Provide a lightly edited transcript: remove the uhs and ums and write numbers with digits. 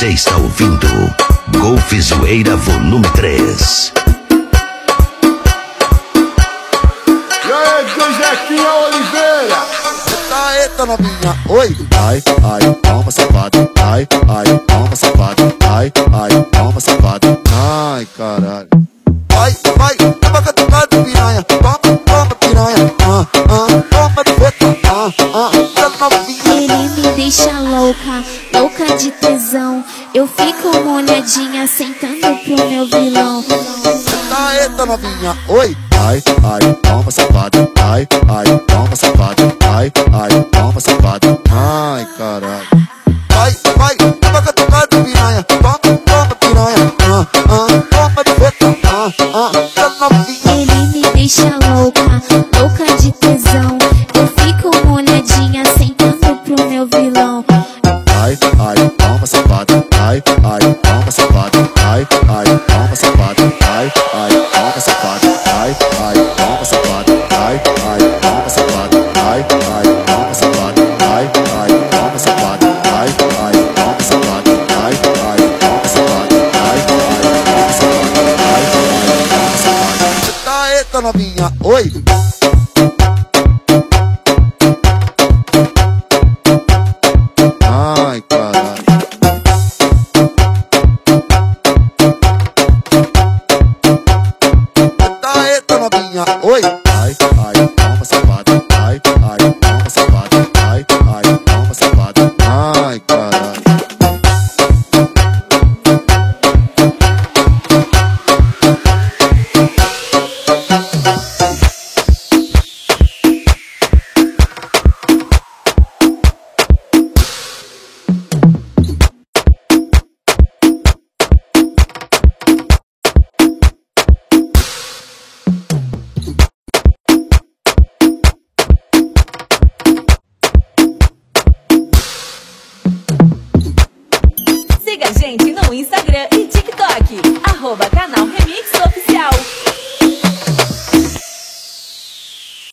Você está ouvindo Golfe Zoeira Volume 3. E aí, Jequinha Oliveira? Eita novinha, oi. Ai, ai, toma safada. Ai, ai, toma safada. Ai, ai, toma safada. Ai, caralho. Vai, vai, toma catucada, piranha. Toma, toma, piranha. Toma de beta. Ele me deixa louca, louca de tesão. Eu fico molhadinha sentando pro meu vilão. Eita novinha, oi. Ai, ai, toma safada. Ai, ai, toma safada. Ai, ai, toma safada. Ai, caralho. Vai, vai, toma catucada, piranha. Toma, toma, piranha. Toma de beta. Ele me deixa louca, louca de tesão. Eu fico molhadinha sentando pro meu vilão. Ai, ai, toma safada. Ai, ai, toma safada. Ai, ai,